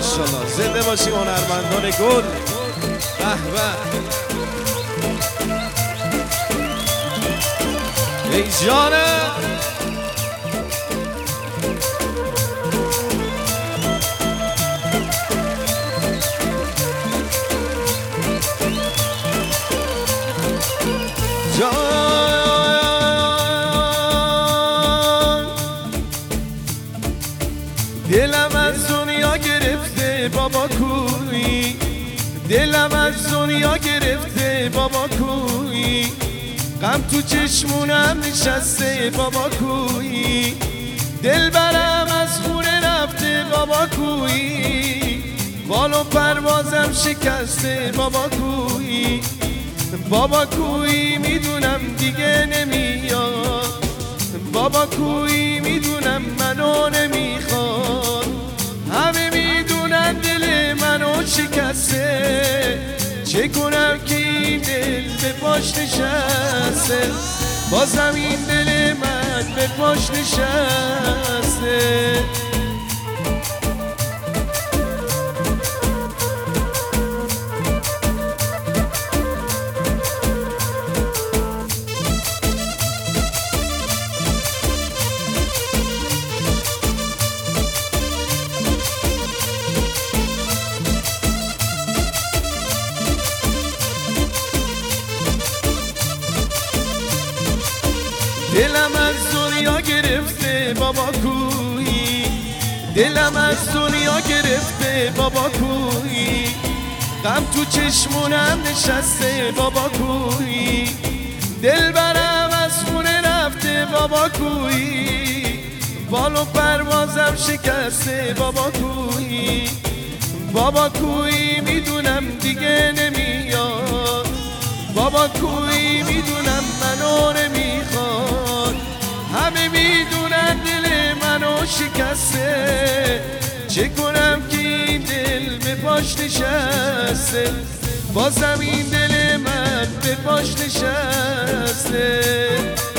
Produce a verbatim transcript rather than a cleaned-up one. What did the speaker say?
ماشاءالله زنده باشیم هنرمندان گل. به به ای جانم جان دلم از دنیا گرفته بابا کوی، دلم از دنیا گرفته بابا کوی، غم تو چشمونم نشسته بابا کوی، دل برم از خونه رفته بابا کوی، بال و پروازم شکسته بابا کوی، بابا کوی میدونم دیگه نمیاد، بابا کوی میدونم منو نمیخواد، همه میدونن دل منو شکسته، چه کنم که این دل به پاش نشسته، بازم این دل من به پاش نشسته. دلم از دنیا گرفته بابا کوی، دلم از دنیا گرفته بابا کوی، غم تو چشمونم نشسته بابا کوی، دل برم از خونه رفته بابا کوی، بال و پروازم شکسته بابا کوی، بابا کوی میدونم دیگه نمیاد، بابا کوی میدونم منو نمیخواد، همه میدونن دل منو شکسته، چه کنم که این دل به پاش نشسته، بازم این دل من به پاش نشسته.